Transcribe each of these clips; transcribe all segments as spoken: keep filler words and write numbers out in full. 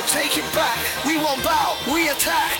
take it back. We won't bow, we attack.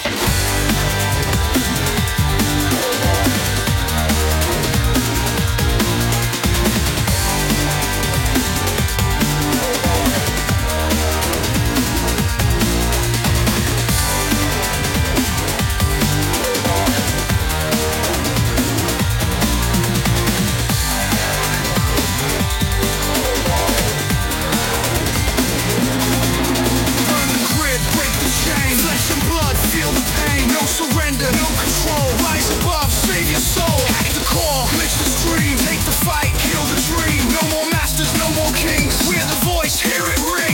No control, rise above, save your soul. Hack the core, glitch the stream. Take the fight, kill the dream. No more masters, no more kings. We're the voice, hear it ring.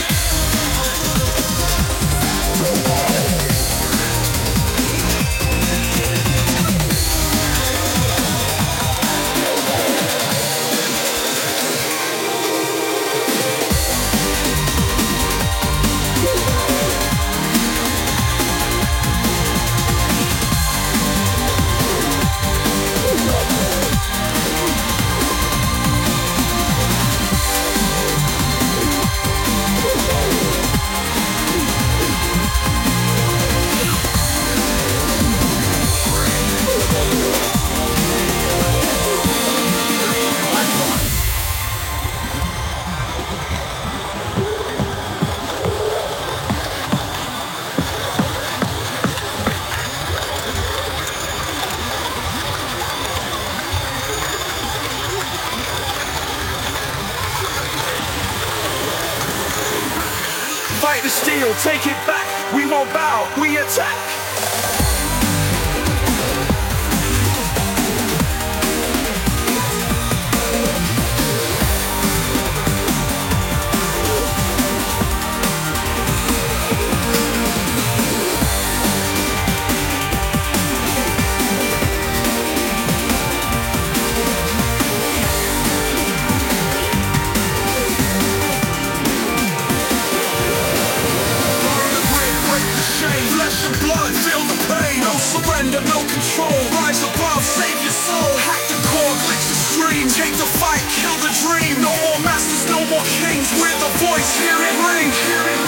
Fight the steel, take it back. We won't bow, we attack. Blood, feel the pain. No surrender, no control. Rise above, save your soul. Hack the core, glitch the stream. Take the fight, kill the dream. No more masters, no more kings. We're the voice, hear it ring. Hear it ring.